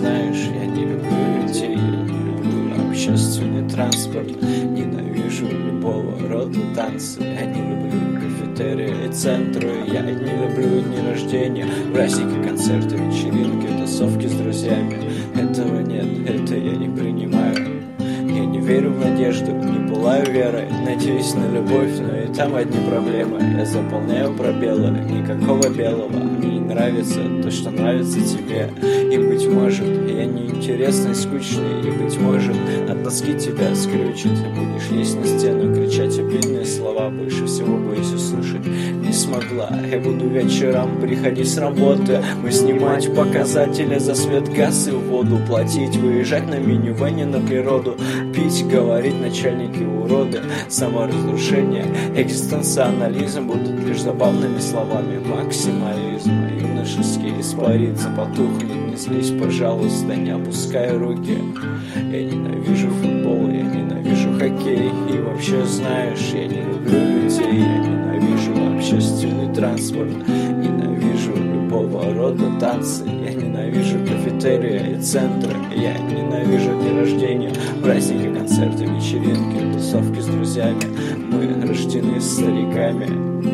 знаешь, я не люблю людей, я не люблю общественный транспорт, ненавижу любого рода танцы, я не люблю кафетерии и центры, я не люблю дни рождения, праздники, концерты, вечеринки, тусовки с друзьями. Этого нет, это я не принимаю. Я не верю в надежду, не пылаю верой, надеюсь на любовь, но и там одни проблемы. Я заполняю пробелы, никакого белого. Мне не нравится то, что нравится тебе. И быть может, я неинтересный, скучный, и быть может, от тоски тебя скрючит. Ты будешь лезть на стену, кричать обидные слова, больше всего боюсь услышать не смогла. Я буду вечером приходить с работы, мы снимать показатели за свет, газ и воду, платить, выезжать на минивэне на природу, пить, говорить начальники уроды, саморазрушение, экзистенциализм будут лишь забавными словами, максимализм юношеский испарится, потухнет, не злись, пожалуйста, не опускай руки. Я ненавижу футбол, я ненавижу хоккей, и вообще знаешь, я не люблю людей, я ненавижу общественный транспорт, ненавижу любого рода танцы, я ненавижу кафетерии и центры, я ненавижу дни рождения, праздники, концерты, вечеринки, тусовки с друзьями. Мы рождены стариками.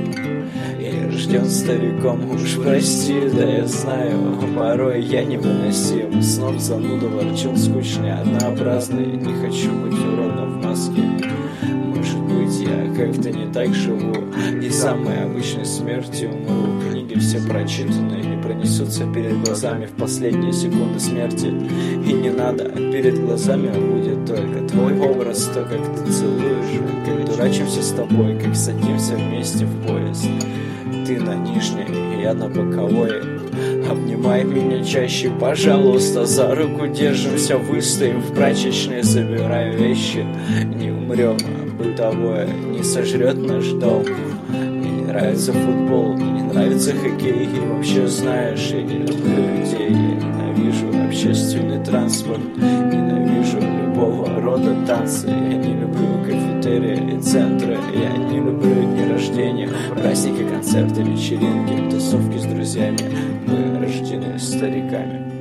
Я рожден стариком, уж прости, да я знаю, порой я невыносим. Снова зануда, ворчун скучный, однообразный, не хочу быть уродом в маске. Может быть, я как-то не так живу, и самой обычной смертью умру. Книги все прочитаны и пронесутся перед глазами в последние секунды смерти. И не надо, перед глазами будет только твой образ, то, как ты целуешь, как дурачимся с тобой, как садимся вместе в поезд. Ты на нижней, я на боковой. Обнимай меня чаще, пожалуйста, за руку держимся, выстоим в прачечной, забирай вещи, не умрем, бытовое не сожрет наш дом. Мне не нравится футбол, мне не нравится хоккей, и вообще знаешь, я не люблю людей, я ненавижу общественный транспорт, ненавижу любого рода танцы, я не люблю кафетерии и центры, я не люблю дни рождения, праздники, концерты, вечеринки, тусовки с друзьями. Мы рождены стариками.